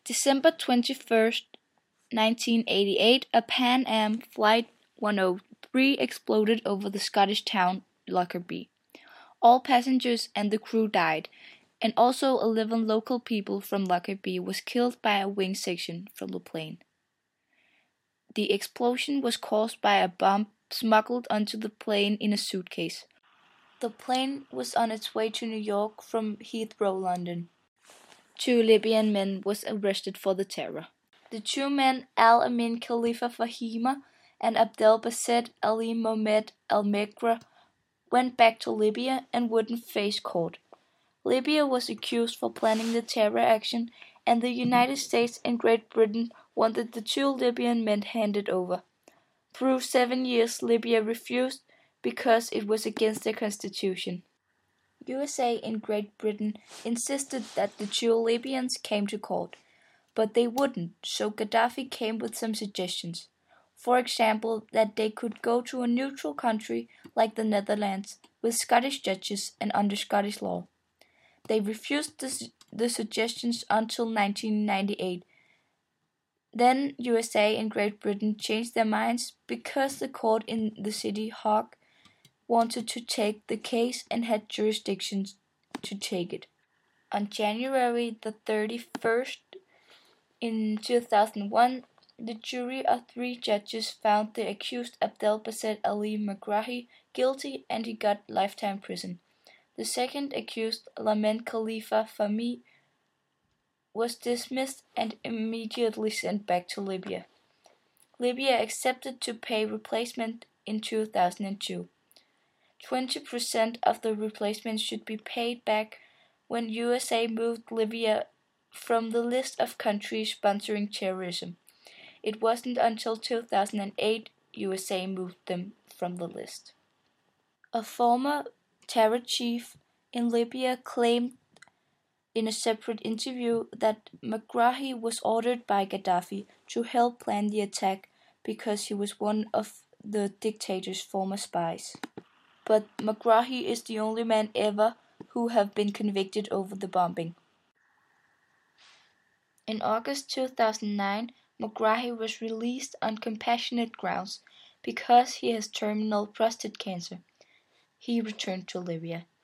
December 21st, 1988, a Pan Am Flight 103 exploded over the Scottish town Lockerbie. All passengers and the crew died, and also 11 local people from Lockerbie was killed by a wing section from the plane. The explosion was caused by a bomb smuggled onto the plane in a suitcase. The plane was on its way to New York from Heathrow, London. 2 Libyan men was arrested for the terror. The 2 men, Al-Amin Khalifa Fahima and Abdel Basset Ali Mohamed Al-Megra, went back to Libya and wouldn't face court. Libya was accused for planning the terror action, and the United States and Great Britain wanted the 2 Libyan men handed over. Through 7 years, Libya refused because it was against their constitution. USA and Great Britain insisted that the 2 Libyans came to court, but they wouldn't, so Gaddafi came with some suggestions. For example, that they could go to a neutral country like the Netherlands with Scottish judges and under Scottish law. They refused the suggestions until 1998. Then USA and Great Britain changed their minds because the court in the city Hague wanted to take the case and had jurisdiction to take it. On January the 31st in 2001, the jury of 3 judges found the accused Abdel Basset Ali Megrahi guilty, and he got lifetime prison. The second accused, Lamin Khalifa Fahmy, was dismissed and immediately sent back to Libya. Libya accepted to pay replacement in 2002. 20% of the replacement should be paid back when USA moved Libya from the list of countries sponsoring terrorism. It wasn't until 2008 USA moved them from the list. A former terror chief in Libya claimed in a separate interview that Megrahi was ordered by Gaddafi to help plan the attack because he was one of the dictator's former spies. But Megrahi is the only man ever who have been convicted over the bombing. In August 2009, Megrahi was released on compassionate grounds because he has terminal prostate cancer. He returned to Libya.